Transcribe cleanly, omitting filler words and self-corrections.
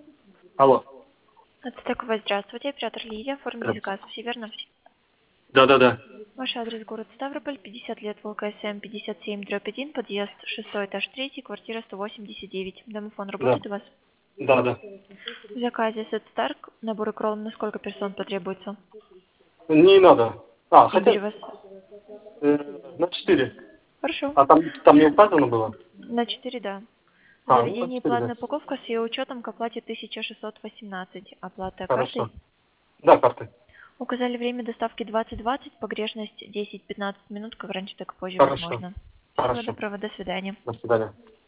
Алло. Ацтековая, здравствуйте. Оператор Лилия. Оформили заказ. Все верно? Да. Ваш адрес город Ставрополь, 50 лет, ВЛКСМ 57/1, подъезд 6, этаж 3, квартира 189. Домофон Да. работает у вас? Да. В заказе Сет Старк, набор икрон на сколько персон потребуется? Не надо. Имбирь Хотя у вас? на 4. Хорошо. А там не указано было? На 4, да. Ну на Заведение и 4, да. платная упаковка с ее учетом к оплате 1618. Оплата картой. Хорошо. Да, карты. Указали время доставки 20:20, погрешность 10-15 минут, как раньше, так и позже Хорошо. возможно. Всего Хорошо. доброго, до свидания. До свидания.